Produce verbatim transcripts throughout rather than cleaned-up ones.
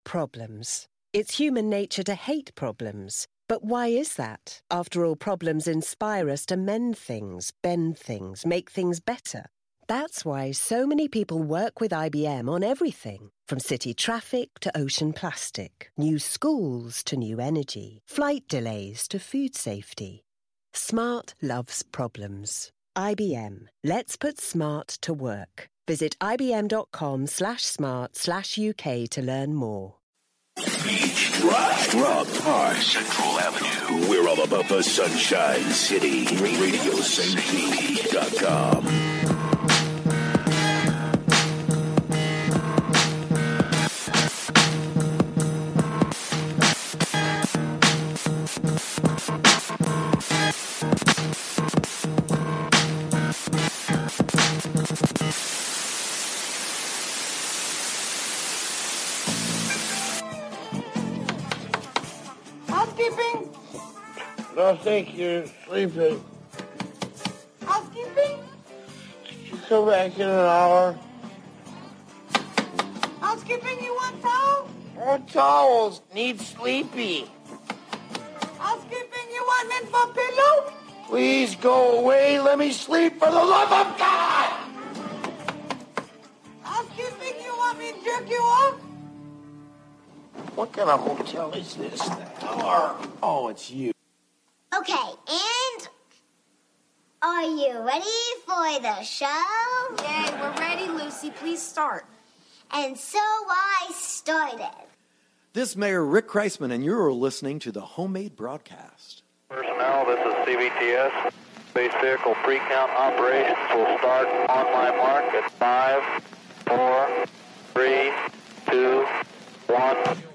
problems. It's human nature to hate problems. But why is that? After all, problems inspire us to mend things, bend things, make things better. That's why so many people work with I B M on everything, from city traffic to ocean plastic, new schools to new energy, flight delays to food safety. Smart loves problems. I B M. Let's put smart to work. Visit ibm.com slash smart slash UK to learn more. Beach, Drive, Rock Park, Central Avenue. We're all about the Sunshine City. Radio Saint Pete dot com. Housekeeping? No, thank you. Sleeping. Housekeeping? Could you come back in an hour? Housekeeping, you want towel? More towels. Need sleepy. Housekeeping, you want mint for pillow? Please go away. Let me sleep for the love of God. Housekeeping, you want me to jerk you off? What kind of hotel is this? The hell are... Oh, it's you. Okay, and are you ready for the show? Yay, we're ready, Lucy. Please start. And so I started. This is Mayor Rick Kreisman, and you're listening to the Homemade Broadcast. Personnel, this is C B T S. Base vehicle pre-count operations will start on my mark at five, four, three, two, one.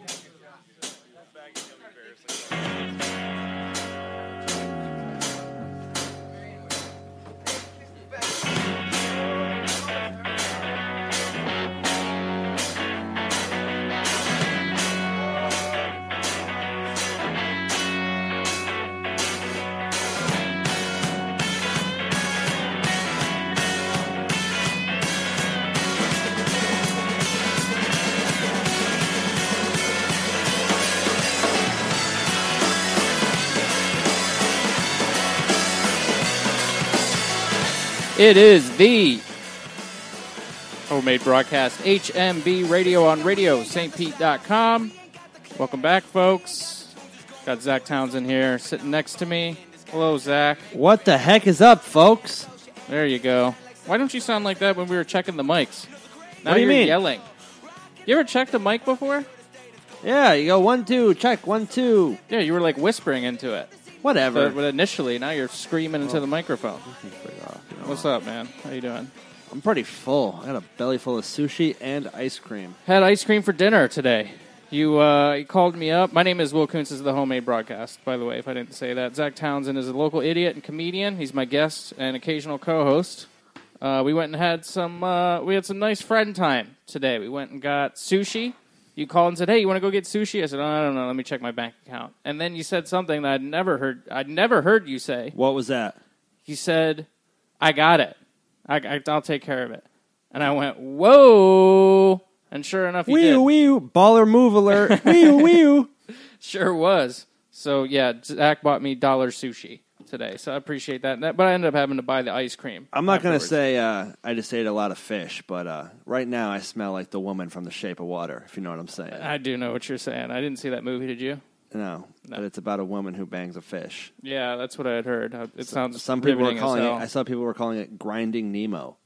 It is the Homemade Broadcast, H M B Radio on Radio Saint Pete dot com. Welcome back, folks. Got Zach Townsend here sitting next to me. Hello, Zach. What the heck is up, folks? There you go. Why don't you sound like that when we were checking the mics? Now what do you you're mean? Yelling. You ever checked a mic before? Yeah, you go one, two, check, one, two. Yeah, you were like whispering into it. Whatever. But, but initially, now you're screaming into oh. the microphone. Off, you know. What's up, man? How you doing? I'm pretty full. I got a belly full of sushi and ice cream. Had ice cream for dinner today. You, uh, you called me up. My name is Will Kuntz. This is the Homemade Broadcast, by the way, if I didn't say that. Zach Townsend is a local idiot and comedian. He's my guest and occasional co-host. Uh, we went and had some, uh, we had some nice friend time today. We went and got sushi. You called and said, "Hey, you want to go get sushi?" I said, "Oh, I don't know. Let me check my bank account." And then you said something that I'd never heard. I'd never heard you say. What was that? You said, "I got it. I, I, I'll take care of it." And I went, "Whoa!" And sure enough, you wee did. Wee baller move alert. wee wee. Sure was. So yeah, Zach bought me dollar sushi today, so I appreciate that. But I ended up having to buy the ice cream. I'm not going to say uh, I just ate a lot of fish, but uh, right now I smell like the woman from The Shape of Water, if you know what I'm saying. I do know what you're saying. I didn't see that movie, did you? No, No. but it's about a woman who bangs a fish. Yeah, that's what I had heard. It sounds Some people were riveting as calling it. hell. I saw people were calling it Grinding Nemo.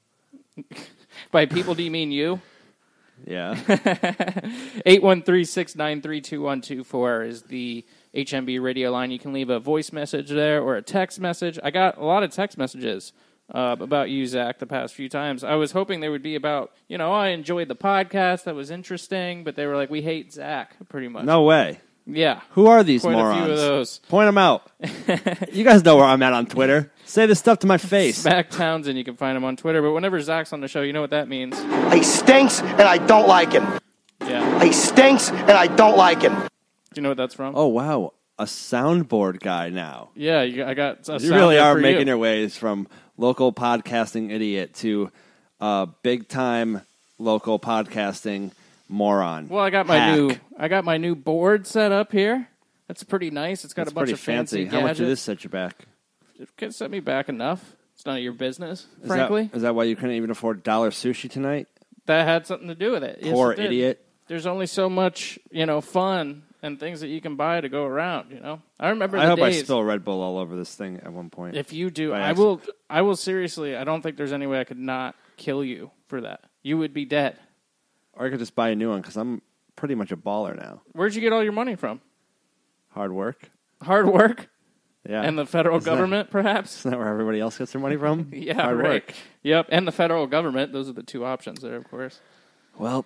By people, do you mean you? Yeah. eight one three, six nine three, two one two four is the H M B radio line. You can leave a voice message there or a text message. I got a lot of text messages uh, about you, Zach, the past few times. I was hoping they would be about, you know, I enjoyed the podcast. That was interesting. But they were like, we hate Zach, pretty much. No way. Yeah. Who are these Quite morons? a few of those. Point them out. You guys know where I'm at on Twitter. Say this stuff to my face. Zach Townsend, you can find him on Twitter. But whenever Zach's on the show, you know what that means. He stinks, and I don't like him. Yeah. He stinks, and I don't like him. Do you know what that's from? Oh, wow. A soundboard guy now. Yeah, you, I got a You really are for making you. your ways from local podcasting idiot to uh, big-time local podcasting moron. Well, I got my Hack. new I got my new board set up here. That's pretty nice. It's got That's a bunch pretty of fancy, fancy. How much did gadgets. this set you back? It can set me back enough. It's none of your business, Is frankly. that, is that why you couldn't even afford dollar sushi tonight? That had something to do with it. Yes, Poor it did. idiot. There's only so much, you know, fun and things that you can buy to go around, you know? I remember I the hope days. I spill Red Bull all over this thing at one point. If you do, By I will I will seriously, I don't think there's any way I could not kill you for that. You would be dead. Or I could just buy a new one because I'm pretty much a baller now. Where'd you get all your money from? Hard work. Hard work? Yeah. And the federal Isn't that- government, perhaps? Isn't that where everybody else gets their money from? Yeah, Hard right. work. Yep, and the federal government. Those are the two options there, of course. Well,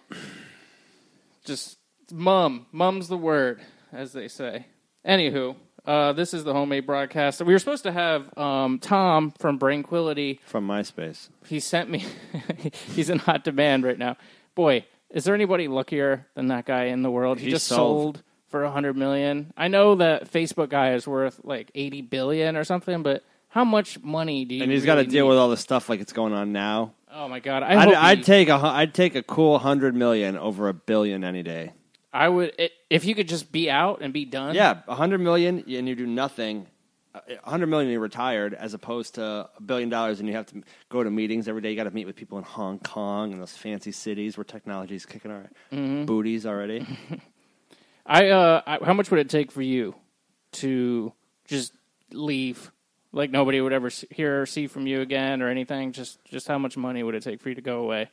just mum. Mum's the word, as they say. Anywho, uh, this is the homemade broadcast. We were supposed to have um, Tom from Brainquility. From MySpace. He sent me. He's in hot demand right now. Boy, is there anybody luckier than that guy in the world? He, He just sold. sold for a hundred million. I know that Facebook guy is worth like eighty billion or something, but how much money do you? And he's really got to deal need? with all the stuff like it's going on now. Oh my god! I I'd, hope I'd he- take a hu- I'd take a cool hundred million over a billion any day. I would it, if you could just be out and be done. Yeah, a hundred million and you do nothing. A hundred million and you're retired, as opposed to a billion dollars and you have to go to meetings every day. You got to meet with people in Hong Kong and those fancy cities where technology is kicking our Mhm. booties already. I, uh, I how much would it take for you to just leave? Like nobody would ever see, hear or see from you again or anything. Just just how much money would it take for you to go away?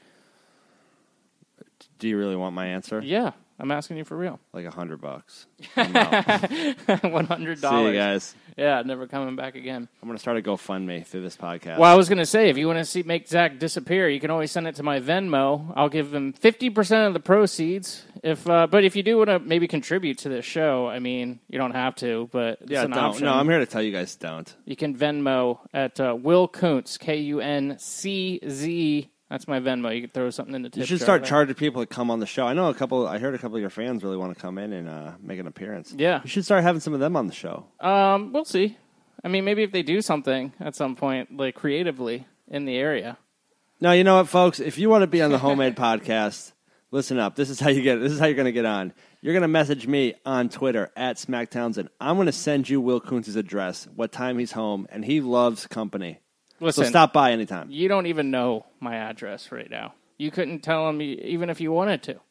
Do you really want my answer? Yeah, I'm asking you for real. Like a hundred bucks. One hundred dollars. See you guys. Yeah, never coming back again. I'm gonna start a GoFundMe through this podcast. Well, I was gonna say if you want to see make Zach disappear, you can always send it to my Venmo. I'll give him fifty percent of the proceeds. If uh, but if you do want to maybe contribute to this show, I mean you don't have to, but it's yeah, an don't. option. No, I'm here to tell you guys don't. You can Venmo at uh, Will Kuntz, K U N C Z. That's my Venmo. You can throw something in the tip You should jar start there. charging people to come on the show. I know a couple. I heard a couple of your fans really want to come in and uh, make an appearance. Yeah. You should start having some of them on the show. Um, we'll see. I mean, maybe if they do something at some point, like creatively in the area. No, you know what, folks? If you want to be on the Homemade Podcast, listen up. This is how you get. This is how you're going to get on. You're going to message me on Twitter at Smack Townsend. I'm going to send you Will Kuntz's address, what time he's home, and he loves company. Listen, so stop by anytime. You don't even know my address right now. You couldn't tell him even if you wanted to.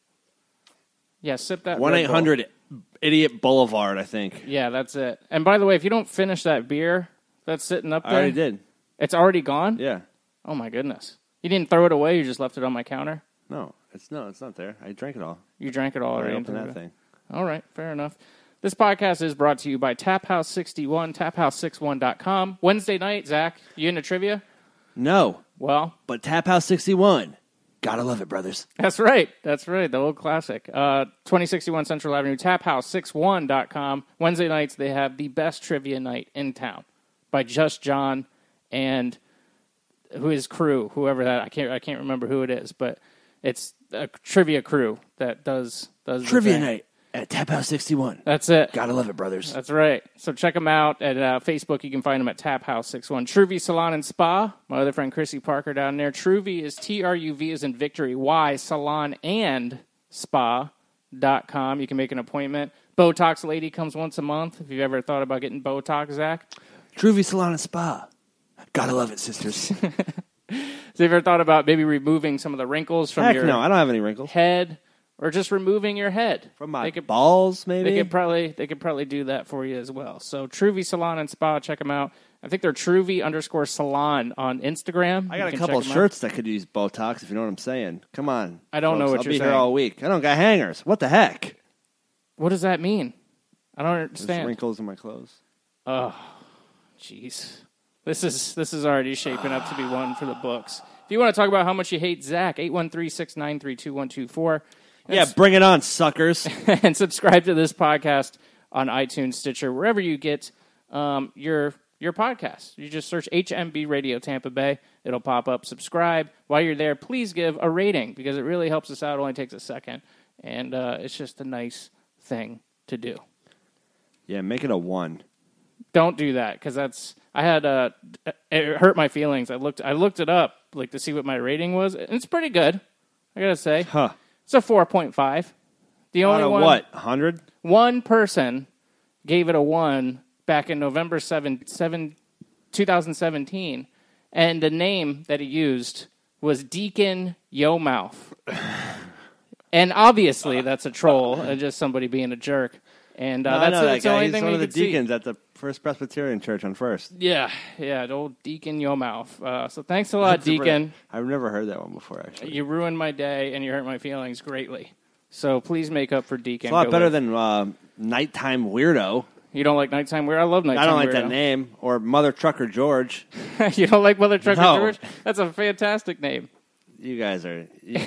Yeah, sip that. One Red eight Bull. hundred Idiot Boulevard, I think. Yeah, that's it. And by the way, if you don't finish that beer that's sitting up I there, already did. It's already gone. Yeah. Oh my goodness! You didn't throw it away. You just left it on my counter. No, it's no, it's not there. I drank it all. You drank it all I already. opened into that the- thing. All right, fair enough. This podcast is brought to you by Tap House sixty-one, tap house sixty-one dot com. Wednesday night, Zach, you into trivia? No. Well, but Tap House sixty-one. Gotta love it, brothers. That's right. That's right. The old classic. Uh, twenty sixty-one Central Avenue, tap house sixty-one dot com. Wednesday nights, they have the best trivia night in town by Just John and his crew, whoever that, I can't I can't remember who it is, but it's a trivia crew that does, does the Trivia thing. night at Tap House sixty-one. That's it. Gotta love it, brothers. That's right. So check them out at uh, Facebook. You can find them at Tap House sixty-one. Truvy Salon and Spa. My other friend Chrissy Parker down there. Truvy is T R U V as in victory. Y, salon and spa dot com. You can make an appointment. Botox Lady comes once a month. If you've ever thought about getting Botox, Zach. Truvy Salon and Spa. Gotta love it, sisters. So have you ever thought about maybe removing some of the wrinkles from Heck your no, I don't have any wrinkles. head? Or just removing your head. From my they could, balls, maybe? They could probably they could probably do that for you as well. So Truvy Salon and Spa, check them out. I think they're Truvy underscore Salon on Instagram. I You got a can couple of check 'em out. shirts that could use Botox, if you know what I'm saying. Come on. I don't know folks. what I'll you're be saying. here all week. I don't got hangers. What the heck? What does that mean? I don't There's understand. wrinkles in my clothes. Oh, jeez. This is this is already shaping up to be one for the books. If you want to talk about how much you hate Zach, eight one three, six nine three, two one two four. Yeah, bring it on, suckers. And subscribe to this podcast on iTunes, Stitcher, wherever you get um, your your podcast. You just search H M B Radio Tampa Bay. It'll pop up. Subscribe. While you're there, please give a rating because it really helps us out. It only takes a second. And uh, it's just a nice thing to do. Yeah, make it a one. Don't do that because that's I had uh, it hurt my feelings. I looked I looked it up like to see what my rating was. And it's pretty good. I gotta say, huh? It's a four point five. The only Out of one, what? one hundred? One person gave it a one back in November seventh, twenty seventeen, and the name that he used was Deacon Yo Mouth. And obviously that's a troll, uh, just somebody being a jerk. And uh, no, that's, I know that's that the guy. only He's thing one we of the could see. deacons at the First Presbyterian Church on First. Yeah, yeah, the old Deacon Yo Mouth. Uh, so thanks a lot, That's a Deacon. brilliant- I've never heard that one before, actually. You ruined my day and you hurt my feelings greatly. So please make up for Deacon. It's a lot Go better live. than uh, Nighttime Weirdo. You don't like Nighttime Weirdo? I love Nighttime I don't like Weirdo. that name. Or Mother Trucker George. You don't like Mother Trucker No. George? That's a fantastic name. You guys are... You,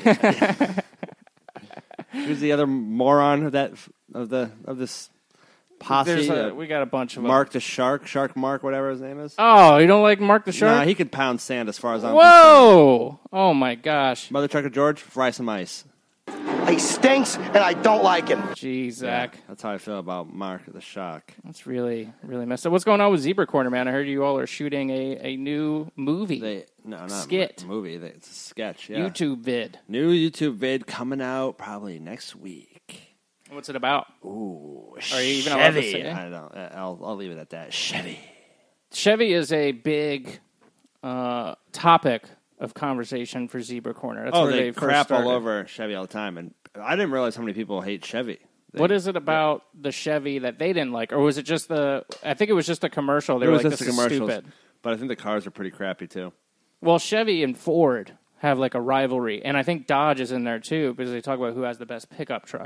who's the other moron of that of the of this posse? There's a, Uh, we got a bunch of Mark them. the Shark, Shark Mark, whatever his name is. Oh, you don't like Mark the Shark? Nah, he could pound sand as far as I'm Whoa! Oh my gosh. concerned. Mother Trucker George, fry some ice. He stinks, and I don't like him. Jeez, Zach. Yeah, that's how I feel about Mark the Shark. That's really, really messed up. What's going on with Zebra Corner, man? I heard you all are shooting a, a new movie. They no, not Skit. a movie. They, it's a sketch. Yeah. YouTube vid. New YouTube vid coming out probably next week. What's it about? Ooh, Are you even allowed to Chevy. say? I don't. I'll I'll leave it at that. Chevy. Chevy is a big uh, topic of conversation for Zebra Corner. That's oh, where they, they first crap all started. over Chevy all the time, and I didn't realize how many people hate Chevy. They, What is it about the Chevy that they didn't like, or was it just the? I think it was just a commercial. They It were was like, just "This the is commercials, stupid." but I think the cars are pretty crappy too. Well, Chevy and Ford have like a rivalry, and I think Dodge is in there too because they talk about who has the best pickup truck.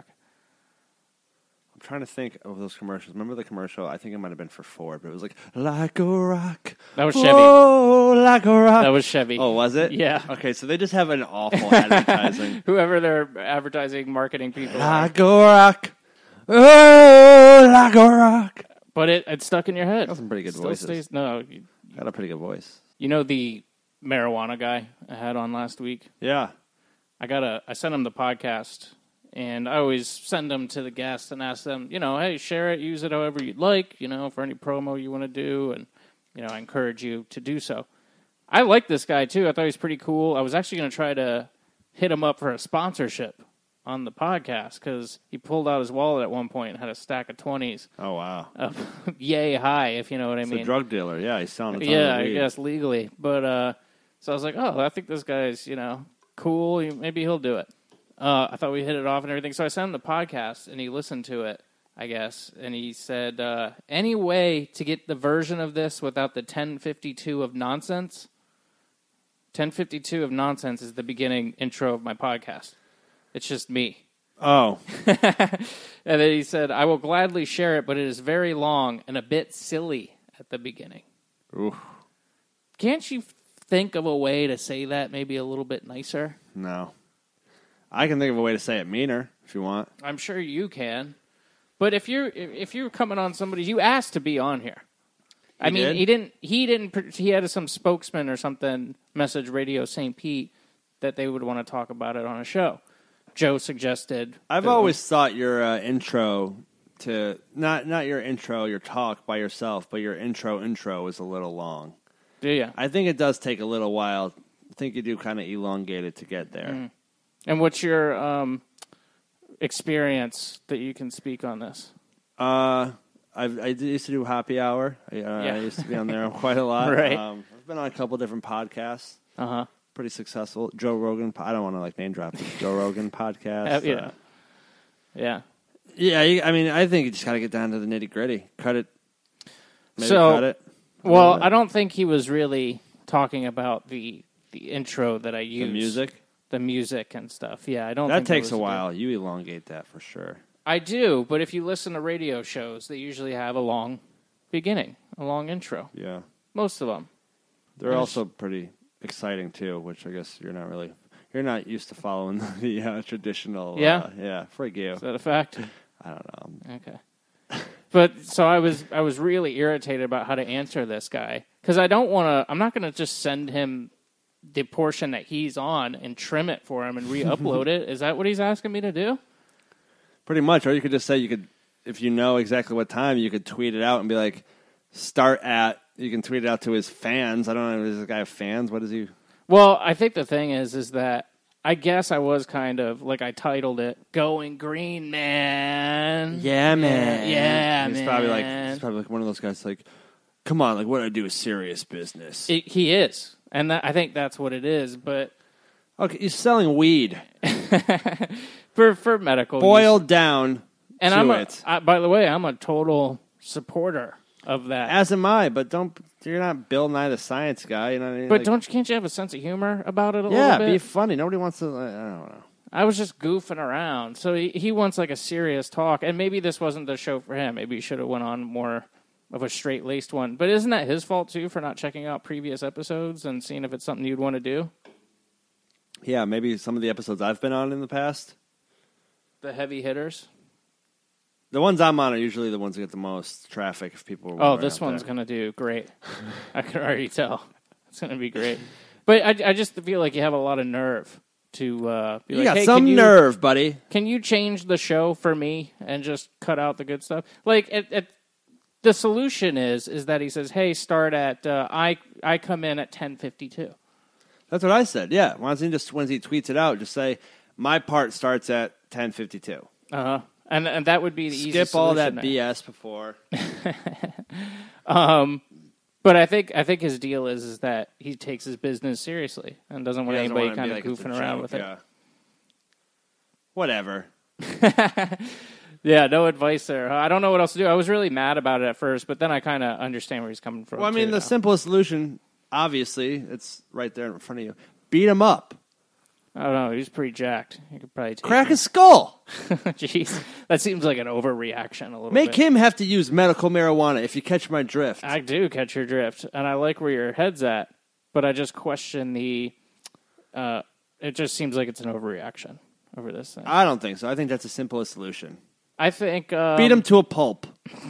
I'm trying to think of those commercials. Remember the commercial? I think it might have been for Ford, but it was like, like a rock. That was Chevy. Oh, like a rock. That was Chevy. Oh, was it? Yeah. Okay, so they just have an awful advertising. Whoever their advertising marketing people are. Like a rock. Oh, like a rock. But it it's stuck in your head. Got some pretty good Still voices. Stays, no, you, Got a pretty good voice. you know the marijuana guy I had on last week. Yeah. I got a I sent him the podcast, and I always send them to the guests and ask them, you know, hey, share it, use it however you'd like, you know, for any promo you want to do, and you know, I encourage you to do so. I like this guy too. I thought he was pretty cool. I was actually going to try to hit him up for a sponsorship on the podcast because he pulled out his wallet at one point and had a stack of twenties. Oh, wow. Uh, yay high, if you know what I He's mean. a drug dealer. Yeah, he's selling a ton Yeah, of I weed. guess legally. But uh, so I was like, oh, I think this guy's, you know, cool. He- Maybe he'll do it. Uh, I thought we hit it off and everything. So I sent him the podcast, and he listened to it, I guess. And he said, uh, any way to get the version of this without the ten fifty-two of nonsense? ten fifty-two of nonsense is the beginning intro of my podcast. It's just me. Oh. And then he said, I will gladly share it, but it is very long and a bit silly at the beginning. Oof. Can't you think of a way to say that maybe a little bit nicer? No. I can think of a way to say it meaner if you want. I'm sure you can. But if you're if you're coming on somebody, you asked to be on here. I He mean, did? he didn't. He didn't. He had some spokesman or something message Radio Saint Pete that they would want to talk about it on a show. Joe suggested. I've that- always thought your uh, intro to not not your intro, your talk by yourself, but your intro intro is a little long. Do you? I think it does take a little while. I think you do kind of elongate it to get there. Mm. And what's your um, experience that you can speak on this? Uh, I've, I used to do Happy Hour. I, uh, Yeah. I used to be on there quite a lot. Right. Um, I've been on a couple different podcasts. Uh huh. Pretty successful. Joe Rogan. I don't want to like name drop it. Joe Rogan podcast. yeah. Uh, Yeah. yeah. You, I mean, I think you just got to get down to the nitty gritty. Cut it. Maybe So, cut it. Well, bit. I don't think he was really talking about the the intro that I use. The music. The music and stuff. Yeah, I don't. That think takes was a good. while. You elongate that for sure. I do, but if you listen to radio shows, they usually have a long beginning, a long intro. Yeah. Most of them. They're I also pretty exciting too, which I guess you're not really you're not used to following the uh, traditional. Yeah? uh, yeah. Frig you. Is that a fact? I don't know. Okay. But so I was I was really irritated about how to answer this guy because I don't want to. I'm not going to just send him the portion that he's on and trim it for him and re-upload it. Is that what he's asking me to do? Pretty much, or you could just say you could, if you know exactly what time, you could tweet it out and be like, start at. You can tweet it out to his fans. I don't know. Does this guy have fans? What is he? Well, I think the thing is, is that I guess I was kind of, like I titled it, Going Green, Man. Yeah, man. Yeah, he's man. Probably like, he's probably like one of those guys like, come on, like what I do is serious business. It, he is. And that, I think that's what it is, but... Okay, he's selling weed. for for medical Boiled use. down and to I'm a, it. I, by the way, I'm a total supporter of that. As am I, but don't you're not Bill Nye the Science Guy, you know what I mean? But like, don't can't you have a sense of humor about it a yeah, little bit? be funny. Nobody wants to. I don't know. I was just goofing around, so he, he wants like a serious talk, and maybe this wasn't the show for him. Maybe he should have went on more of a straight laced one. But isn't that his fault too for not checking out previous episodes and seeing if it's something you'd want to do? Yeah, maybe some of the episodes I've been on in the past. The heavy hitters. The ones I'm on are usually the ones that get the most traffic. If people. Are Oh, this one's going to do great. I can already tell. It's going to be great. But I, I just feel like you have a lot of nerve to uh, be you like, got hey, some can you, nerve, buddy. Can you change the show for me and just cut out the good stuff? Like, it, it, the solution is is that he says, hey, start at, uh, I I come in at ten fifty-two. That's what I said. Yeah, why doesn't he just when he tweets it out, just say my part starts at ten fifty-two. Uh huh. And and that would be the Skip easiest all solution that there. B S before. um, but I think I think his deal is is that he takes his business seriously and doesn't want He doesn't anybody wanna kind be of like it's a goofing around joke, with it. yeah. Whatever. Yeah, no advice there. I don't know what else to do. I was really mad about it at first, but then I kind of understand where he's coming from. Well, I mean, too, the now. simplest solution, obviously, it's right there in front of you. Beat him up. I don't know. He's pretty jacked. You could probably take Crack him. his skull. Jeez, that seems like an overreaction a little Make bit. him have to use medical marijuana if you catch my drift. I do catch your drift, and I like where your head's at, but I just question the. Uh, it just seems like it's an overreaction over this thing. I don't think so. I think that's the simplest solution. I think um, Beat him to a pulp.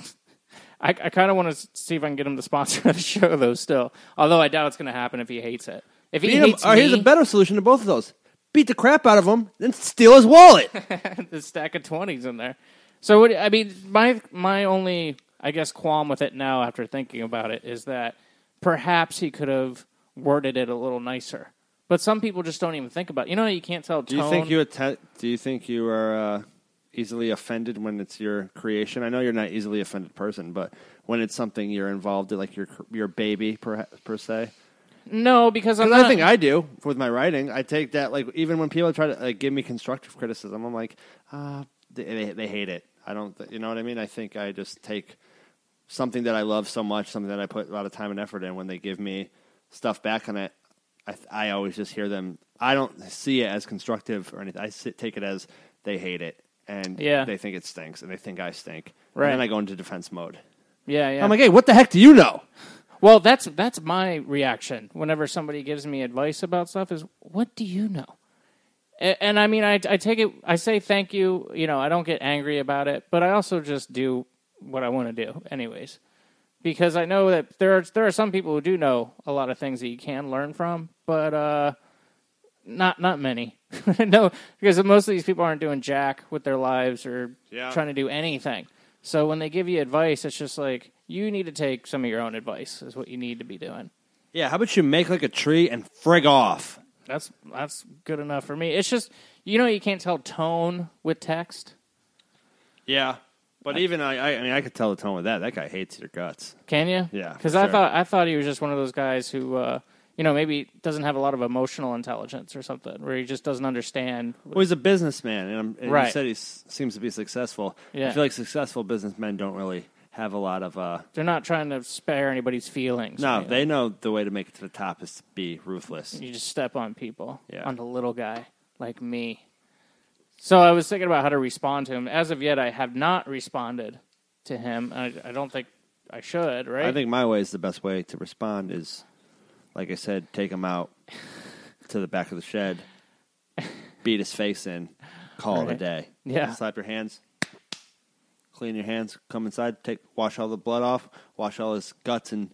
I, I kind of want to see if I can get him to sponsor the show, though. Still, although I doubt it's going to happen if he hates it. If he Beat him. hates Or me, here's a better solution to both of those: beat the crap out of him, then steal his wallet. the stack of twenties in there. So what, I mean, my my only I guess qualm with it now, after thinking about it, is that perhaps he could have worded it a little nicer. But some people just don't even think about it. You know, you can't tell tone. Do you think you atte- Do you think you are uh, easily offended when it's your creation? I know you're not an easily offended person, but when it's something you're involved in, like your your baby per per se. No, because I'm Because not. I think I do with my writing. I take that, like, even when people try to like, give me constructive criticism, I'm like, ah, they, they they hate it. I don't, th- you know what I mean? I think I just take something that I love so much, something that I put a lot of time and effort in. When they give me stuff back on it, I I always just hear them. I don't see it as constructive or anything. I sit, take it as they hate it and Yeah. they think it stinks and they think I stink. Right. And then I go into defense mode. Yeah, yeah. I'm like, hey, what the heck do you know? Well, that's that's my reaction whenever somebody gives me advice about stuff is, what do you know? And, and I mean, I, I take it, I say thank you, you know, I don't get angry about it, but I also just do what I want to do anyways. Because I know that there are, there are some people who do know a lot of things that you can learn from, but uh, not not many. No, because most of these people aren't doing jack with their lives or Yeah. trying to do anything. So when they give you advice, it's just like, you need to take some of your own advice is what you need to be doing. Yeah, how about you make like a tree and frig off? That's that's good enough for me. It's just, you know, you can't tell tone with text. Yeah. But even I, I, I mean, I could tell the tone with that. That guy hates your guts. Can you? Yeah, Because for I sure. thought I thought he was just one of those guys who, uh, you know, maybe doesn't have a lot of emotional intelligence or something, where he just doesn't understand. Well, he's a businessman, and, I'm, and Right. you said he s- seems to be successful. Yeah. I feel like successful businessmen don't really have a lot of. Uh, They're not trying to spare anybody's feelings. no, or they know the way to make it to the top is to be ruthless. You just step on people, Yeah. on the little guy like me. So I was thinking about how to respond to him. As of yet, I have not responded to him. I, I don't think I should, right? I think my way is the best way to respond is, like I said, take him out to the back of the shed, beat his face in, call it a Right. day. Yeah. Slap your hands, clean your hands, come inside, take wash all the blood off, wash all his guts and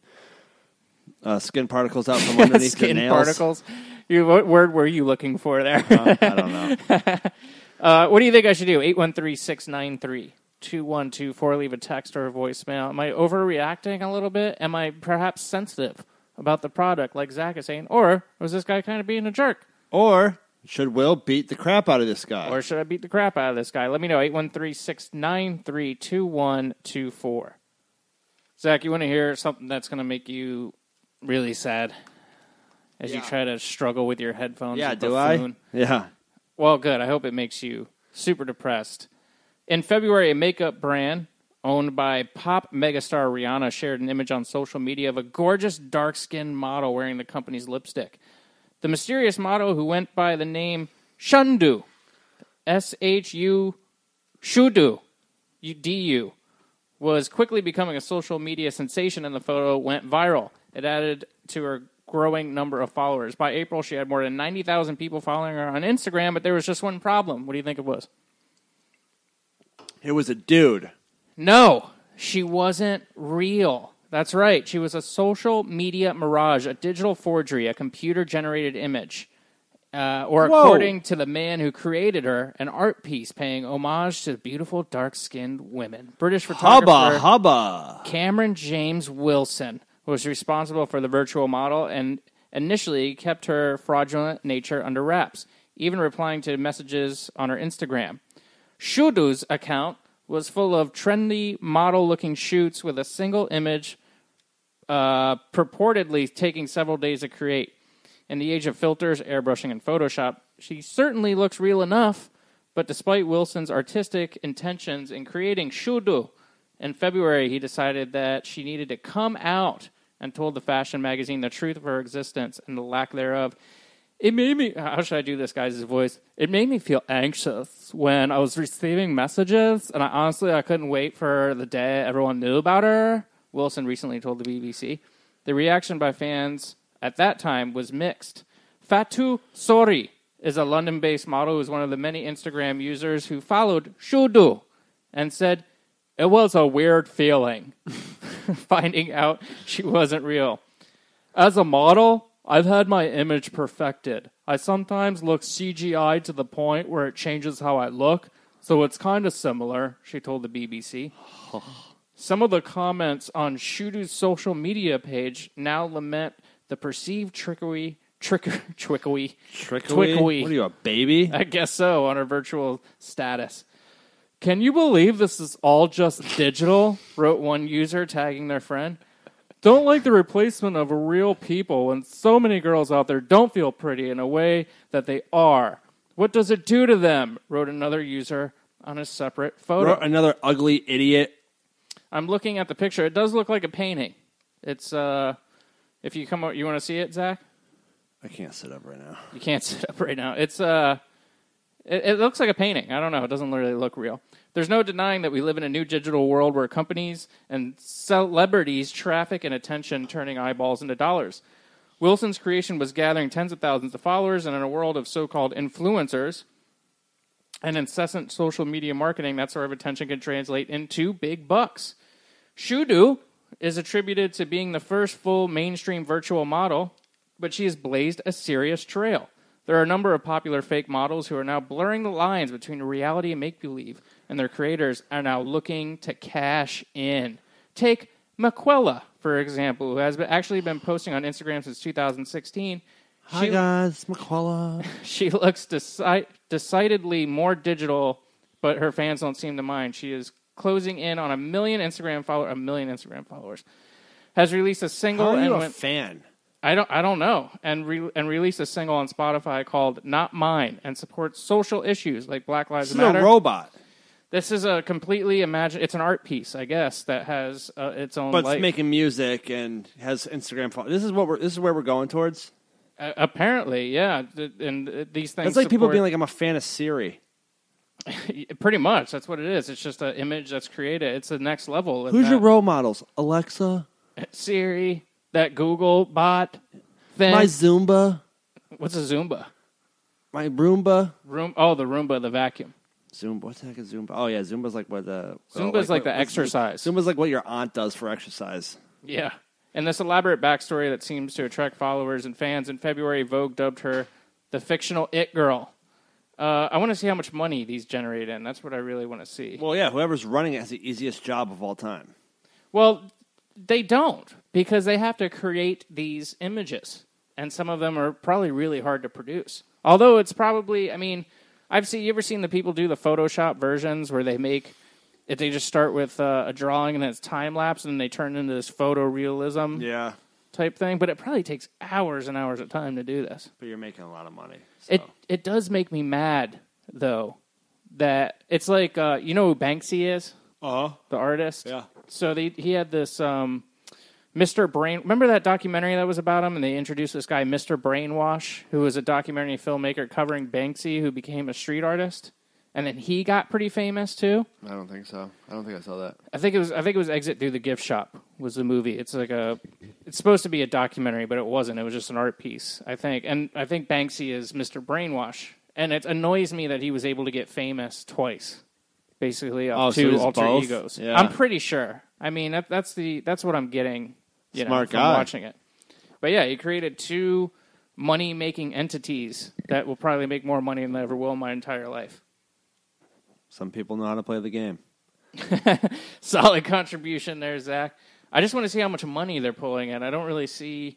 uh, skin particles out from underneath Skin your nails. particles. You, what word were you looking for there? Uh, I don't know. uh, what do you think I should do? eight one three, six nine three, two one two four. Leave a text or a voicemail. Am I overreacting a little bit? Am I perhaps sensitive about the product, like Zach is saying? Or was this guy kind of being a jerk? Or Should Will beat the crap out of this guy? Or should I beat the crap out of this guy? Let me know. eight one three, six nine three, two one two four. Zach, you want to hear something that's going to make you really sad as yeah. you try to struggle with your headphones? Yeah, do buffoon? I? Yeah. Well, good. I hope it makes you super depressed. In February, a makeup brand owned by pop megastar Rihanna shared an image on social media of a gorgeous dark-skinned model wearing the company's lipstick. The mysterious model, who went by the name Shundu, S H U, Shudu, D U, was quickly becoming a social media sensation, and the photo went viral. It added to her growing number of followers. By April, she had more than ninety thousand people following her on Instagram, but there was just one problem. What do you think it was? It was a dude. No, she wasn't real. That's right. She was a social media mirage, a digital forgery, a computer-generated image. Uh, or Whoa. according to the man who created her, an art piece paying homage to beautiful, dark-skinned women. British photographer Hubba, hubba. Cameron James Wilson was responsible for the virtual model and initially kept her fraudulent nature under wraps, even replying to messages on her Instagram. Shudu's account was full of trendy model-looking shoots with a single image uh, purportedly taking several days to create. In the age of filters, airbrushing, and Photoshop, she certainly looks real enough, but despite Wilson's artistic intentions in creating Shudu, in February he decided that she needed to come out and told the fashion magazine the truth of her existence and the lack thereof. It made me, how should I do this guy's voice? It made me feel anxious when I was receiving messages, and I honestly, I couldn't wait for the day everyone knew about her, Wilson recently told the B B C. The reaction by fans at that time was mixed. Fatu Sori is a London-based model who is one of the many Instagram users who followed Shudu and said, it was a weird feeling, finding out she wasn't real. As a model, I've had my image perfected. I sometimes look C G I to the point where it changes how I look, so it's kind of similar, she told the B B C. Some of the comments on Shudu's social media page now lament the perceived trickery, trick, trickery, Trickery? twickery. What are you, a baby? I guess so, on her virtual status. Can you believe this is all just digital? Wrote one user, tagging their friend. Don't like the replacement of real people when so many girls out there don't feel pretty in a way that they are. What does it do to them? Wrote another user on a separate photo. Wrote another ugly idiot. I'm looking at the picture. It does look like a painting. It's, uh, if you come up, you want to see it, Zach? I can't sit up right now. You can't sit up right now. It's, uh, it, it looks like a painting. I don't know. It doesn't really look real. There's no denying that we live in a new digital world where companies and celebrities traffic in attention, turning eyeballs into dollars. Wilson's creation was gathering tens of thousands of followers, and in a world of so-called influencers and incessant social media marketing, that sort of attention can translate into big bucks. Shudu is attributed to being the first full mainstream virtual model, but she has blazed a serious trail. There are a number of popular fake models who are now blurring the lines between reality and make-believe, and their creators are now looking to cash in. Take Maquella, for example, who has been, actually been posting on Instagram since two thousand sixteen. Hi, She- guys. Maquella. She looks deci- decidedly more digital, but her fans don't seem to mind. She is closing in on a million Instagram follow- a million Instagram followers. Has released a single How are you and a went- fan? I don't I don't know. And re- and released a single on Spotify called Not Mine and supports social issues like Black Lives This is Matter. a robot. This is a completely imagine. It's an art piece, I guess, that has uh, its own. But life. it's making music and has Instagram follow. This is what we're. This is where we're going towards. Uh, apparently, yeah. Th- And uh, these things. That's like people support- being like, "I'm a fan of Siri." Pretty much, that's what it is. It's just an image that's created. It's the next level. of Who's your that. role models? Alexa, Siri, that Google bot thing. my Zumba, What's a Zumba? my Roomba. Room. Oh, the Roomba, the vacuum. Zumba. What's the heck is Zumba? Oh yeah, Zumba's like what the Zumba's like the what- exercise. Zumba's like what your aunt does for exercise. Yeah. And this elaborate backstory that seems to attract followers and fans. In February, Vogue dubbed her the fictional It Girl. Uh, I want to see how much money these generate in. That's what I really want to see. Well, yeah, whoever's running it has the easiest job of all time. Well, they don't, because they have to create these images. And some of them are probably really hard to produce. Although it's probably, I mean, I've seen, you ever seen the people do the Photoshop versions where they make, if they just start with uh, a drawing and then it's time-lapse and then they turn into this photorealism Yeah. type thing? But it probably takes hours and hours of time to do this. But you're making a lot of money. So. It it does make me mad, though, that it's like, uh, you know who Banksy is? Uh-huh. The artist? Yeah. So they, he had this um, Mister Brain... Remember that documentary that was about him? And they introduced this guy, Mister Brainwash, who was a documentary filmmaker covering Banksy, who became a street artist. And then he got pretty famous, too. I don't think so. I don't think I saw that. I think it was I think it was Exit Through the Gift Shop was the movie. It's like a... It's supposed to be a documentary, but it wasn't. It was just an art piece, I think. And I think Banksy is Mister Brainwash. And it annoys me that he was able to get famous twice, basically, Oh, of so two he's alter both? egos. Yeah. I'm pretty sure. I mean, that, that's the that's what I'm getting, you Smart know, from guy. watching it. But yeah, he created two money-making entities that will probably make more money than I ever will in my entire life. Some people know how to play the game. Solid contribution there, Zach. I just want to see how much money they're pulling in. I don't really see...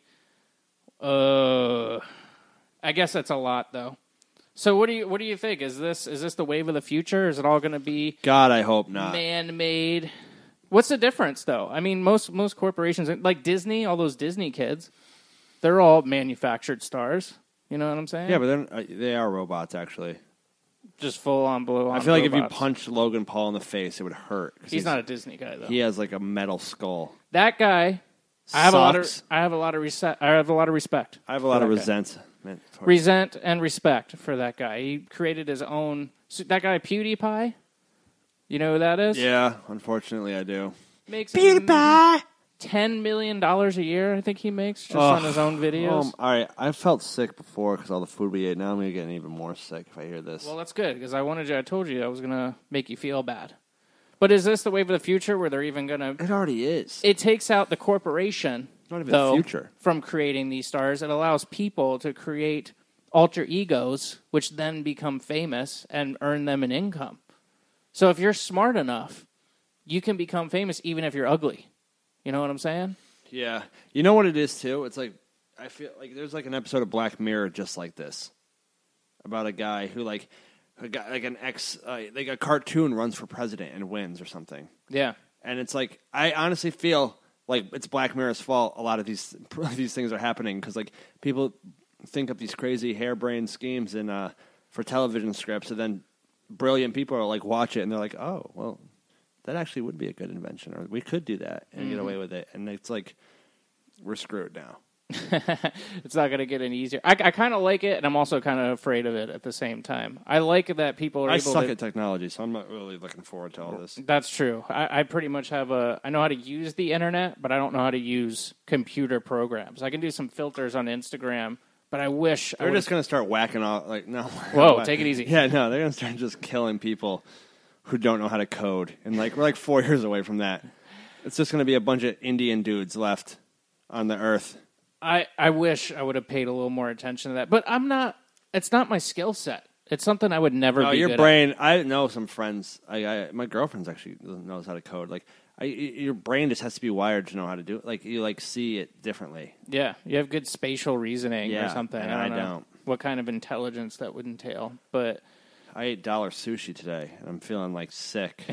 Uh, I guess that's a lot, though. So what do you what do you think? Is this is this the wave of the future? Is it all going to be God, I hope not. man-made? What's the difference, though? I mean, most most corporations, like Disney, all those Disney kids, they're all manufactured stars. You know what I'm saying? Yeah, but they're, uh, they are robots, actually. Just full-on blue. I feel like if you punched Logan Paul in the face, it would hurt. 'cause He's not a Disney guy, though. He has like a metal skull. That guy, I have a lot of Sucks. I have a lot of respect. I have a lot of respect. I have a lot for of that guy. resentment. towards- Resent and respect for that guy. He created his own. So that guy PewDiePie. You know who that is? Yeah, unfortunately, I do. Makes PewDiePie ten million dollars a year. I think he makes just on his own videos. Um, all right, I felt sick before because all the food we ate. Now I'm gonna get even more sick if I hear this. Well, that's good because I wanted you. I told you I was gonna make you feel bad. But is this the wave of the future where they're even gonna? It already is. It takes out the corporation. Not even though, the future. From creating these stars. It allows people to create alter egos, which then become famous and earn them an income. So if you're smart enough, you can become famous even if you're ugly. You know what I'm saying? Yeah. You know what it is, too? It's like, I feel like there's like an episode of Black Mirror just like this. About a guy who, like, a guy, like an ex, uh, like a cartoon runs for president and wins or something. Yeah. And it's like, I honestly feel like it's Black Mirror's fault a lot of these these things are happening because, like, people think of these crazy harebrained schemes in, uh, for television scripts, and then brilliant people are like, watch it, and they're like, oh, well, that actually would be a good invention, or we could do that and mm-hmm. get away with it. And it's like, we're screwed now. It's not going to get any easier. I, I kind of like it, and I'm also kind of afraid of it at the same time. I like that people are I able to... I suck at technology, so I'm not really looking forward to all this. That's true. I, I pretty much have a... I know how to use the internet, but I don't know how to use computer programs. I can do some filters on Instagram, but I wish... They're I just going to start whacking off... Like, no. Whoa, take it easy. Yeah, no, they're going to start just killing people who don't know how to code. And like we're like four years away from that. It's just going to be a bunch of Indian dudes left on the earth. I, I wish I would have paid a little more attention to that. But I'm not... It's not my skill set. It's something I would never no, be your good brain, at. I know some friends. I, I My girlfriend's actually knows how to code. Like, I, your brain just has to be wired to know how to do it. Like, you like see it differently. Yeah, you have good spatial reasoning yeah, or something. And I don't I know don't. what kind of intelligence that would entail. But... I ate dollar sushi today, and I'm feeling like sick.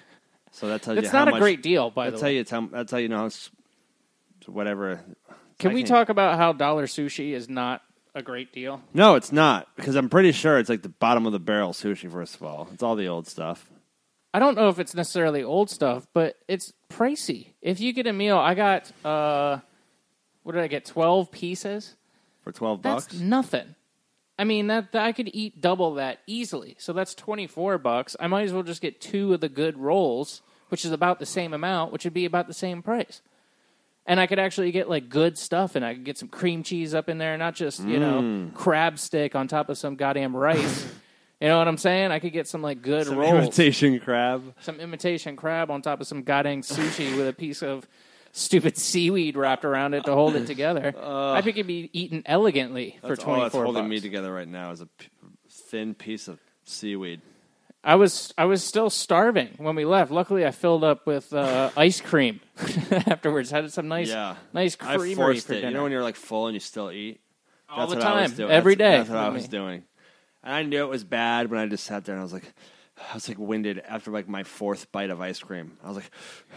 So that tells It's you how not a much, great deal, by the that's way. How you tell, that's how you know how s- whatever. Can I we can't- talk about how dollar sushi is not a great deal? No, it's not, because I'm pretty sure it's like the bottom of the barrel sushi, first of all. It's all the old stuff. I don't know if it's necessarily old stuff, but it's pricey. If you get a meal, I got, uh, what did I get, twelve pieces? For twelve That's bucks? nothing. I mean, that, that I could eat double that easily. So that's twenty-four bucks. I might as well just get two of the good rolls, which is about the same amount, which would be about the same price. And I could actually get, like, good stuff, and I could get some cream cheese up in there, not just, you know, Mm. crab stick on top of some goddamn rice. You know what I'm saying? I could get some, like, good Some rolls. imitation crab. Some imitation crab on top of some goddamn sushi with a piece of stupid seaweed wrapped around it to hold it together. Uh, I think it'd be eaten elegantly for That's all that's twenty-four holding bucks. me together right now is a p- thin piece of seaweed. I was I was still starving when we left. Luckily, I filled up with uh, ice cream afterwards. Had some nice Yeah. nice I creamery forced for it. dinner. You know when you're like full and you still eat? All That's the what I was time, doing. every That's- day That's what I with was me. doing. And I knew it was bad when I just sat there and I was like, I was like winded after like my fourth bite of ice cream. I was like,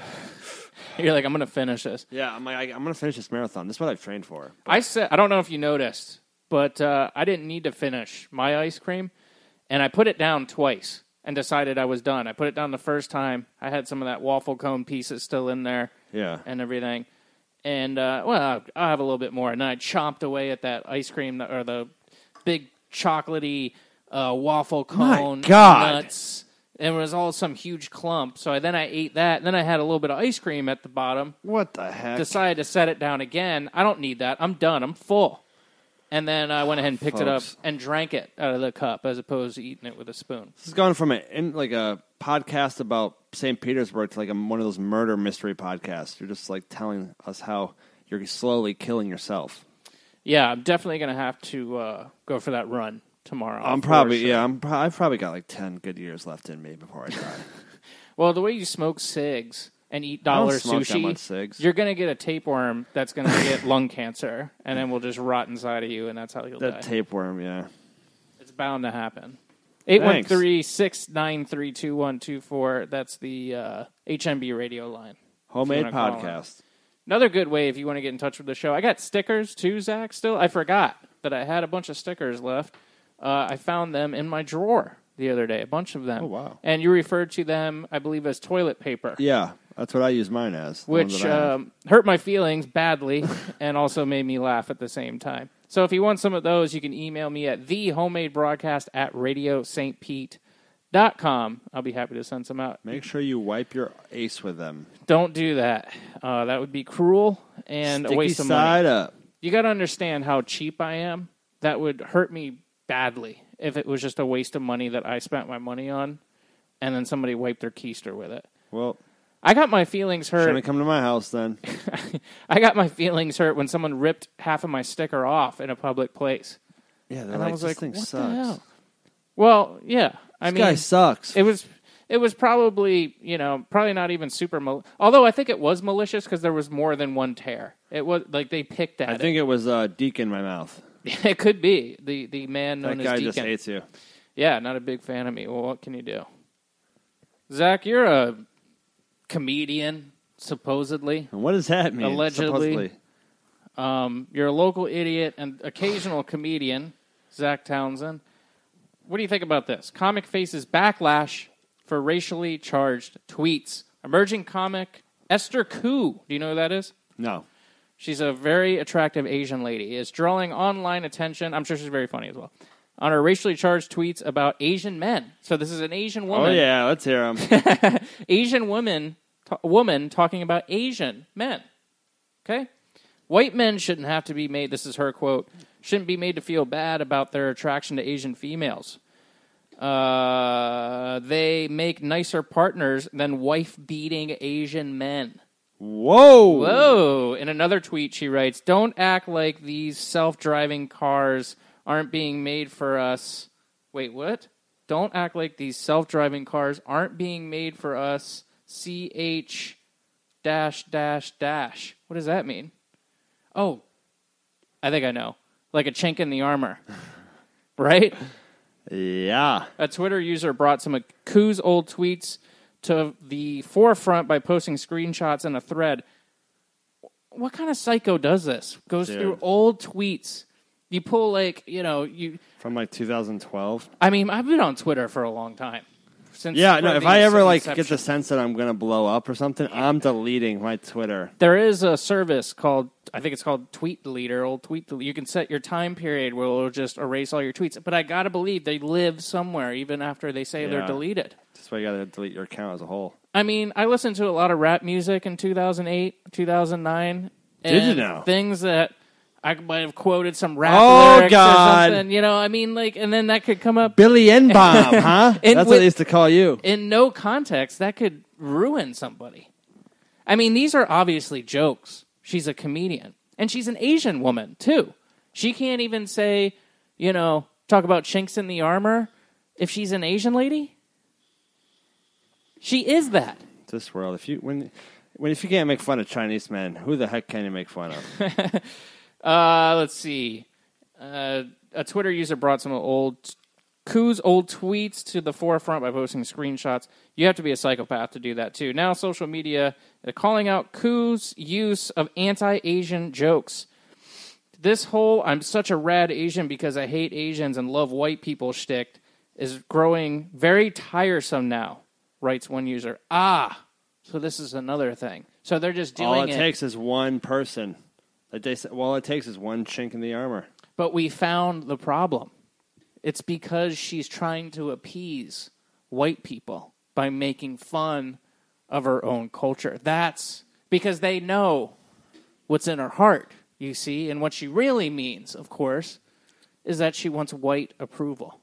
You're like, I'm going to finish this. yeah, I'm like, I, I'm going to finish this marathon. This is what I've trained for. I said, I don't know if you noticed, but uh, I didn't need to finish my ice cream, and I put it down twice and decided I was done. I put it down the first time. I had some of that waffle cone pieces still in there, Yeah. and everything. And uh, well, I'll have a little bit more. And then I chomped away at that ice cream or the big chocolatey uh, waffle My cone God. nuts. And it was all some huge clump. So I, then I ate that. And then I had a little bit of ice cream at the bottom. What the heck? Decided to set it down again. I don't need that. I'm done. I'm full. And then I went ahead and picked it up Folks. and drank it out of the cup as opposed to eating it with a spoon. This is going from a, in, like a podcast about Saint Petersburg to like a, one of those murder mystery podcasts. You're just like telling us how you're slowly killing yourself. Yeah, I'm definitely going to have to uh, go for that run tomorrow. I'm for probably sure. yeah. I'm pro- I've probably got like ten good years left in me before I die. Well, the way you smoke cigs and eat I don't dollar smoke that sushi, much cigs. you're going to get a tapeworm that's going to get lung cancer, and then will just rot inside of you, and that's how you'll That die. tapeworm, yeah. It's bound to happen. eight one three, six nine three, two one two four. That's the uh, H M B radio line. Homemade If you wanna call podcast. in. Another good way if you want to get in touch with the show. I got stickers too, Zach, still. I forgot that I had a bunch of stickers left. Uh, I found them in my drawer the other day, a bunch of them. Oh, wow. And you referred to them, I believe, as toilet paper. Yeah, that's what I use mine as. the ones Which that I have. um, hurt my feelings badly and also made me laugh at the same time. So if you want some of those, you can email me at thehomemadebroadcast at radio st pete dot com. I'll be happy to send some out. Make sure you wipe your ace with them. Don't do that. Uh, that would be cruel and Sticky a waste of side money. up. You got to understand how cheap I am. That would hurt me badly if it was just a waste of money that I spent my money on and then somebody wiped their keister with it. Well, I got my feelings hurt. shouldn't come to my house then. I got my feelings hurt when someone ripped half of my sticker off in a public place. Yeah, they're And like, I was this like, thing what sucks. the hell? Well, yeah. I This mean, guy sucks. It was it was probably, you know, probably not even super mal- although I think it was malicious because there was more than one tear. It was like they picked at I it. think it was uh, Deke in my mouth. It could be the the man known That guy as just Deacon. hates you. Yeah, not a big fan of me. Well, what can you do? Zach, you're a comedian, supposedly. And what does that mean? Allegedly. Supposedly. Um, you're a local idiot and occasional comedian, Zach Townsend. What do you think about this? Comic faces backlash for racially charged tweets. Emerging comic Esther Koo. Do you know who that is? No. She's a very attractive Asian lady. Is drawing online attention. I'm sure she's very funny as well. On her racially charged tweets about Asian men. So this is an Asian woman. Oh, yeah, let's hear him. Asian women, t- woman talking about Asian men. Okay? White men shouldn't have to be made, this is her quote, shouldn't be made to feel bad about their attraction to Asian females. Uh, they make nicer partners than wife-beating Asian men. Whoa. Whoa. In another tweet, she writes, don't act like these self-driving cars aren't being made for us. Wait, what? Don't act like these self-driving cars aren't being made for us. C H dash dash dash. What does that mean? Oh, I think I know. Like a chink in the armor. Right? Yeah. A Twitter user brought some of Koo's old tweets to the forefront by posting screenshots in a thread. What kind of psycho does this? Goes Dude. through old tweets. You pull like, you know, you. From like two thousand twelve. I mean, I've been on Twitter for a long time. Since Yeah, no, from if the I ever like inception. get the sense that I'm going to blow up or something, I'm deleting my Twitter. There is a service called, I think it's called Tweet Deleter, old Tweet Deleter. You can set your time period where it'll just erase all your tweets. But I got to believe they live somewhere even after they say they're Yeah. deleted. That's why you got to delete your account as a whole. I mean, I listened to a lot of rap music in two thousand eight, two thousand nine. Did you and now? Things that I might have quoted some rap Oh, lyrics God. or something. You know, I mean, like, and then that could come up. Billy N-Bomb, huh? And That's with- what they used to call you. In no context, that could ruin somebody. I mean, these are obviously jokes. She's a comedian. And she's an Asian woman, too. She can't even say, you know, talk about chinks in the armor if she's an Asian lady. She is that. This world, if you when when if you can't make fun of Chinese men, who the heck can you make fun of? uh, let's see. Uh, uh, a Twitter user brought some old Koo's old tweets to the forefront by posting screenshots. You have to be a psychopath to do that, too. Now social media are calling out Koo's use of anti-Asian jokes. This whole I'm such a rad Asian because I hate Asians and love white people shtick is growing very tiresome now, writes one user. Ah, so this is another thing. So they're just doing it. All it, it takes is one person. That they say, well, all it takes is one chink in the armor. But we found the problem. It's because she's trying to appease white people by making fun of her own culture. That's because they know what's in her heart, you see. And what she really means, of course, is that she wants white approval.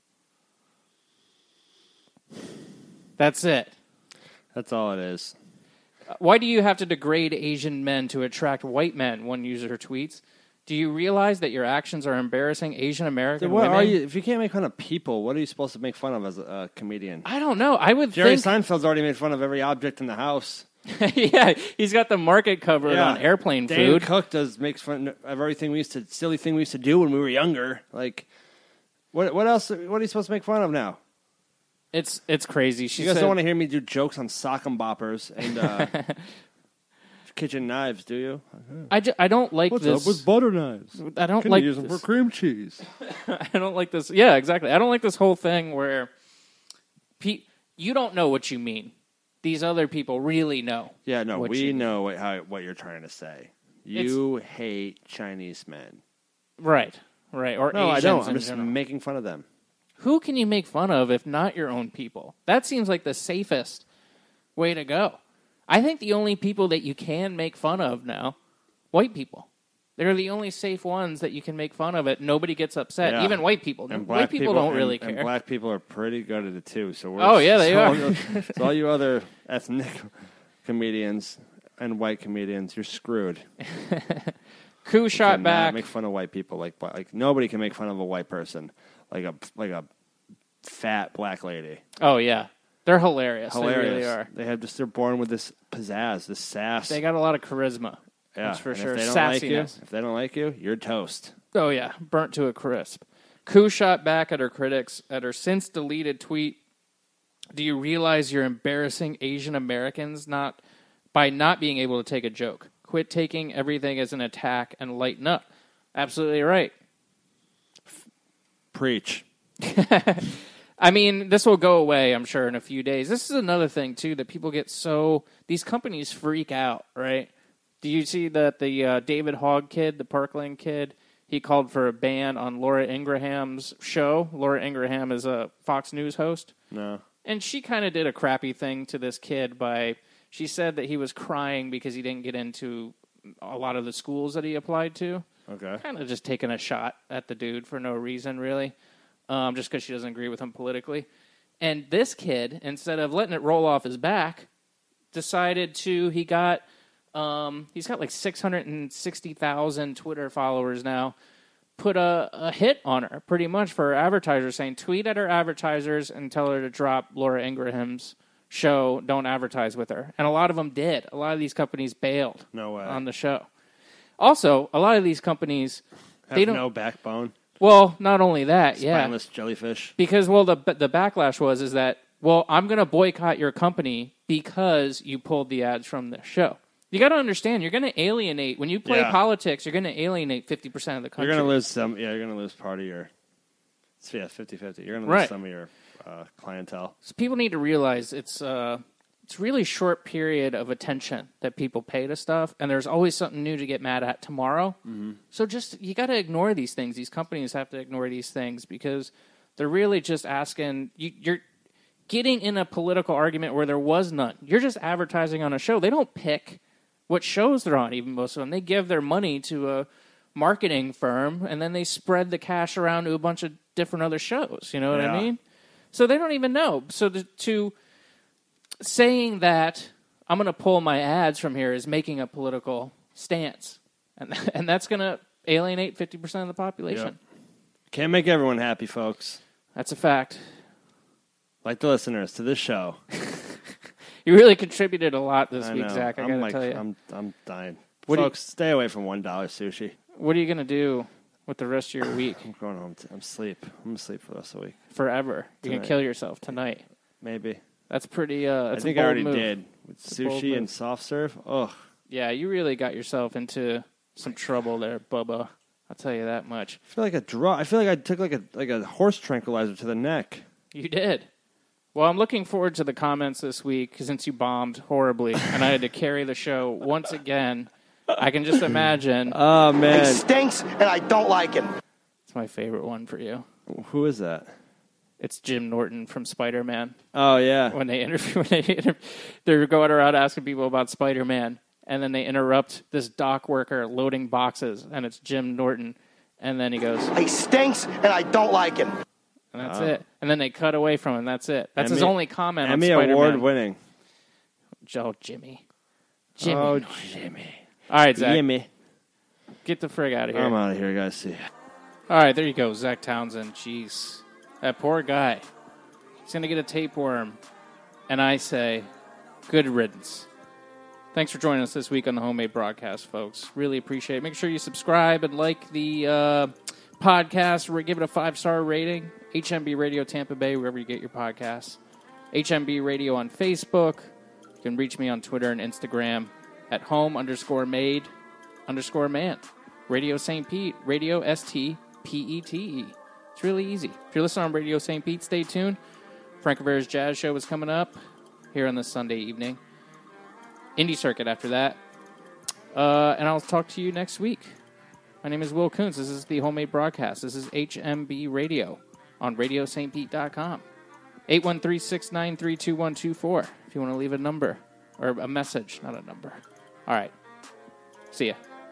That's it. That's all it is. Why do you have to degrade Asian men to attract white men? One user tweets. Do you realize that your actions are embarrassing Asian American what women? Are you, if you can't make fun of people, what are you supposed to make fun of as a uh, comedian? I don't know. I would Jerry think... Seinfeld's already made fun of every object in the house. Yeah, he's got the market covered yeah. on airplane Dane food. Cook does makes fun of everything we used to, silly thing we used to do when we were younger. Like, what what else? What are you supposed to make fun of now? It's it's crazy. She you guys said, don't want to hear me do jokes on sock and boppers and uh, kitchen knives, do you? I, ju- I don't like What's this. up with butter knives? I don't Can like you use them this. for cream cheese. I don't like this. Yeah, exactly. I don't like this whole thing where pe- you don't know what you mean. These other people really know. Yeah, no, what we you know what, how, what you're trying to say. You it's, hate Chinese men. Right, right. Or no, Asians I don't. I'm in just general. making fun of them. Who can you make fun of if not your own people? That seems like the safest way to go. I think the only people that you can make fun of now, white people. They're the only safe ones that you can make fun of it. Nobody gets upset. Yeah. Even white people. And white people, don't and, really and care. Black people are pretty good at it too. So we're oh yeah, they so are. All you, so all you other ethnic comedians and white comedians, you're screwed. Koo shot you back. Make fun of white people like like nobody can make fun of a white person like a like a fat black lady. Oh yeah, they're hilarious. Hilarious. They really are. They have just they're born with this pizzazz, this sass. They got a lot of charisma. Yeah, that's for and sure. If they don't Sassiness. like you, if they don't like you, you're toast. Oh yeah, burnt to a crisp. Koo shot back at her critics at her since deleted tweet. Do you realize you're embarrassing Asian Americans not by not being able to take a joke? Quit taking everything as an attack and lighten up. Absolutely right. Preach. I mean, this will go away, I'm sure, in a few days. This is another thing, too, that people get so... These companies freak out, right? Do you see that the uh, David Hogg kid, the Parkland kid, he called for a ban on Laura Ingraham's show? Laura Ingraham is a Fox News host. No. And she kind of did a crappy thing to this kid by... She said that he was crying because he didn't get into a lot of the schools that he applied to. Okay. Kind of just taking a shot at the dude for no reason, really. Um, just because she doesn't agree with him politically. And this kid, instead of letting it roll off his back, decided to, he got, um, he's got like six hundred sixty thousand Twitter followers now, put a, a hit on her, pretty much, for her advertisers, saying, tweet at her advertisers and tell her to drop Laura Ingraham's show, don't advertise with her. And a lot of them did. A lot of these companies bailed no way. on the show. Also, a lot of these companies... Have they don't, no backbone. Well, not only that, yeah. Spineless jellyfish. Because, well, the the backlash was is that, well, I'm going to boycott your company because you pulled the ads from the show. You got to understand, you're going to alienate, when you play Yeah. politics, you're going to alienate fifty percent of the country. You're going to lose some, yeah, you're going to lose part of your, so yeah, fifty-fifty. You're going to lose Right. some of your uh, clientele. So people need to realize it's uh, it's really short period of attention that people pay to stuff, and there's always something new to get mad at tomorrow. Mm-hmm. So just, you got to ignore these things. These companies have to ignore these things because they're really just asking, you, you're getting in a political argument where there was none. You're just advertising on a show. They don't pick what shows they're on, even most of them. They give their money to a marketing firm, and then they spread the cash around to a bunch of different other shows. You know what Yeah. I mean? So they don't even know. So to... to saying that I'm going to pull my ads from here is making a political stance. And and that's going to alienate fifty percent of the population. Yep. Can't make everyone happy, folks. That's a fact. Like the listeners to this show. You really contributed a lot this I week, know. Zach. I I'm got to like, tell you. I'm, I'm dying. What do Folks, stay away from one dollar sushi. What are you going to do? with the rest of your week. I'm going home. T- I'm asleep. I'm going to sleep for the rest of the week. Forever. You Tonight. can kill yourself tonight. Maybe. That's pretty, uh, that's I think a bold I already move. did. With It's a bold sushi move. and soft serve. Ugh. Yeah, you really got yourself into some trouble there, Bubba. I'll tell you that much. I feel like a draw. I feel like I took like a like a horse tranquilizer to the neck. You did. Well, I'm looking forward to the comments this week since you bombed horribly and I had to carry the show once again. I can just imagine. Oh, man. He stinks, and I don't like him. It's my favorite one for you. Who is that? It's Jim Norton from Spider-Man. Oh, yeah. When they interview, when they inter- they're going around asking people about Spider-Man, and then they interrupt this dock worker loading boxes, and it's Jim Norton, and then he goes, He stinks, and I don't like him. and that's Oh. it. And then they cut away from him. That's it. That's his Emmy- only comment Emmy on Spider-Man. award winning. Oh, Jimmy. Jimmy. Oh, Norton. Jimmy. All right, Zach. Jimmy. Get the frig out of here. I'm out of here, guys. See ya. All right, there you go, Zach Townsend. Jeez. That poor guy. He's going to get a tapeworm. And I say, good riddance. Thanks for joining us this week on the Homemade Broadcast, folks. Really appreciate it. Make sure you subscribe and like the uh, podcast. Or give it a five-star rating. H M B Radio Tampa Bay, wherever you get your podcasts. H M B Radio on Facebook. You can reach me on Twitter and Instagram at home underscore made underscore man. Radio Saint Pete. Radio S T P E T E. It's really easy. If you're listening on Radio Saint Pete, stay tuned. Frank Rivera's Jazz Show is coming up here on this Sunday evening. Indie Circuit after that. Uh, and I'll talk to you next week. My name is Will Kuntz. This is the Homemade Broadcast. This is H M B Radio on radio st pete dot com. eight one three, six nine three, two one two four if you want to leave a number. Or a message, not a number. All right. See ya.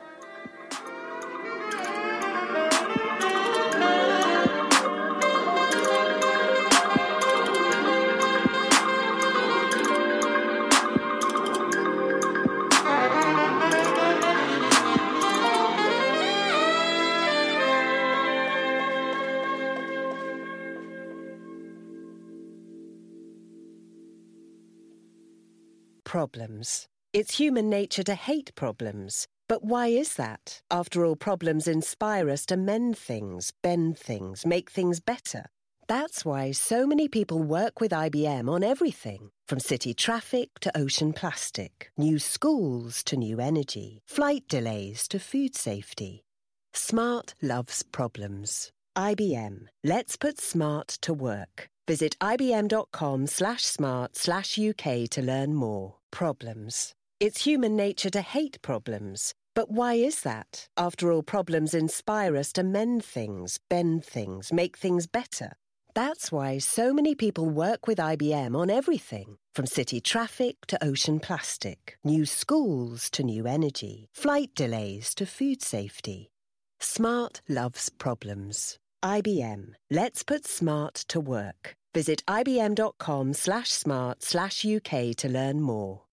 Problems. It's human nature to hate problems. But why is that? After all, problems inspire us to mend things, bend things, make things better. That's why so many people work with I B M on everything, from city traffic to ocean plastic, new schools to new energy, flight delays to food safety. Smart loves problems. I B M. Let's put smart to work. Visit ibm.com slash smart slash UK to learn more. Problems. It's human nature to hate problems. But why is that? After all, problems inspire us to mend things, bend things, make things better. That's why so many people work with I B M on everything, from city traffic to ocean plastic, new schools to new energy, flight delays to food safety. Smart loves problems. I B M. Let's put smart to work. Visit ibm.com slash smart slash UK to learn more.